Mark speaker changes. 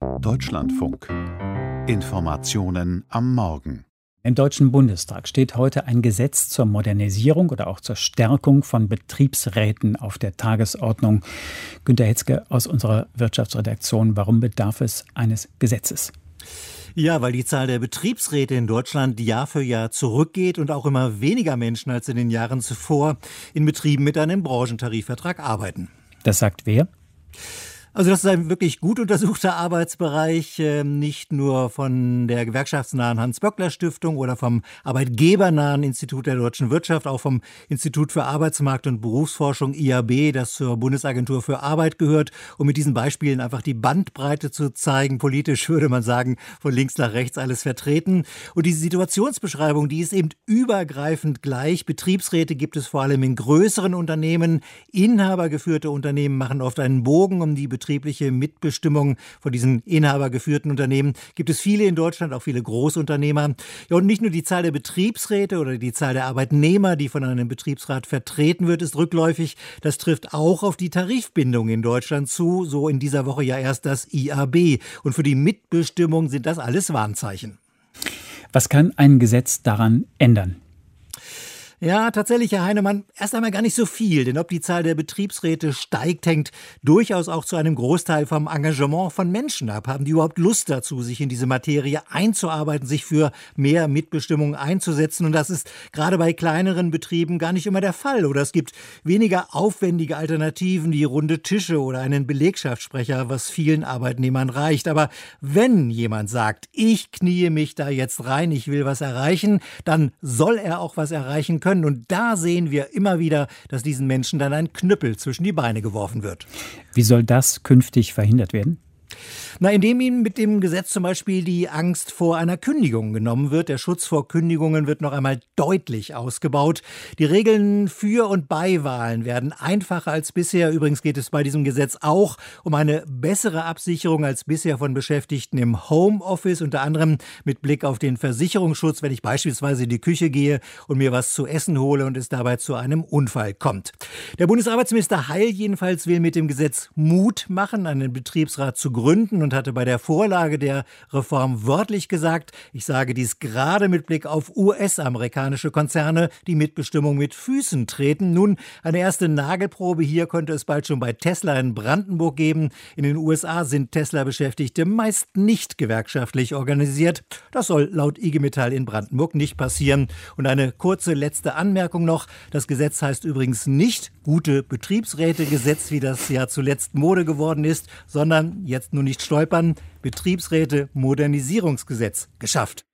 Speaker 1: Deutschlandfunk. Informationen am Morgen.
Speaker 2: Im Deutschen Bundestag steht heute ein Gesetz zur Modernisierung oder auch zur Stärkung von Betriebsräten auf der Tagesordnung. Günter Hitzke aus unserer Wirtschaftsredaktion. Warum bedarf es eines Gesetzes?
Speaker 3: Ja, weil die Zahl der Betriebsräte in Deutschland Jahr für Jahr zurückgeht und auch immer weniger Menschen als in den Jahren zuvor in Betrieben mit einem Branchentarifvertrag arbeiten.
Speaker 2: Das sagt wer?
Speaker 3: Also das ist ein wirklich gut untersuchter Arbeitsbereich, nicht nur von der gewerkschaftsnahen Hans-Böckler-Stiftung oder vom arbeitgebernahen Institut der deutschen Wirtschaft, auch vom Institut für Arbeitsmarkt- und Berufsforschung IAB, das zur Bundesagentur für Arbeit gehört, um mit diesen Beispielen einfach die Bandbreite zu zeigen. Politisch würde man sagen, von links nach rechts alles vertreten. Und diese Situationsbeschreibung, die ist eben übergreifend gleich. Betriebsräte gibt es vor allem in größeren Unternehmen. Inhabergeführte Unternehmen machen oft einen Bogen um die betriebliche Mitbestimmung von diesen inhabergeführten Unternehmen. Gibt es viele in Deutschland, auch viele Großunternehmer. Ja, und nicht nur die Zahl der Betriebsräte oder die Zahl der Arbeitnehmer, die von einem Betriebsrat vertreten wird, ist rückläufig. Das trifft auch auf die Tarifbindung in Deutschland zu. So in dieser Woche ja erst das IAB. Und für die Mitbestimmung sind das alles Warnzeichen.
Speaker 2: Was kann ein Gesetz daran ändern?
Speaker 3: Ja, tatsächlich, Herr Heinemann, erst einmal gar nicht so viel. Denn ob die Zahl der Betriebsräte steigt, hängt durchaus auch zu einem Großteil vom Engagement von Menschen ab. Haben die überhaupt Lust dazu, sich in diese Materie einzuarbeiten, sich für mehr Mitbestimmung einzusetzen? Und das ist gerade bei kleineren Betrieben gar nicht immer der Fall. Oder es gibt weniger aufwendige Alternativen wie runde Tische oder einen Belegschaftssprecher, was vielen Arbeitnehmern reicht. Aber wenn jemand sagt, ich kniee mich da jetzt rein, ich will was erreichen, dann soll er auch was erreichen können. Und da sehen wir immer wieder, dass diesen Menschen dann ein Knüppel zwischen die Beine geworfen wird.
Speaker 2: Wie soll das künftig verhindert werden?
Speaker 3: Indem ihnen mit dem Gesetz zum Beispiel die Angst vor einer Kündigung genommen wird. Der Schutz vor Kündigungen wird noch einmal deutlich ausgebaut. Die Regeln für und bei Wahlen werden einfacher als bisher. Übrigens geht es bei diesem Gesetz auch um eine bessere Absicherung als bisher von Beschäftigten im Homeoffice, unter anderem mit Blick auf den Versicherungsschutz, wenn ich beispielsweise in die Küche gehe und mir was zu essen hole und es dabei zu einem Unfall kommt. Der Bundesarbeitsminister Heil jedenfalls will mit dem Gesetz Mut machen, einen Betriebsrat zu gründen und hatte bei der Vorlage der Reform wörtlich gesagt, ich sage dies gerade mit Blick auf US-amerikanische Konzerne, die Mitbestimmung mit Füßen treten. Nun, eine erste Nagelprobe hier könnte es bald schon bei Tesla in Brandenburg geben. In den USA sind Tesla-Beschäftigte meist nicht gewerkschaftlich organisiert. Das soll laut IG Metall in Brandenburg nicht passieren. Und eine kurze letzte Anmerkung noch. Das Gesetz heißt übrigens nicht Gute Betriebsräte-Gesetz, wie das ja zuletzt Mode geworden ist, sondern jetzt nur nicht stolpern, Betriebsräte-Modernisierungsgesetz geschafft.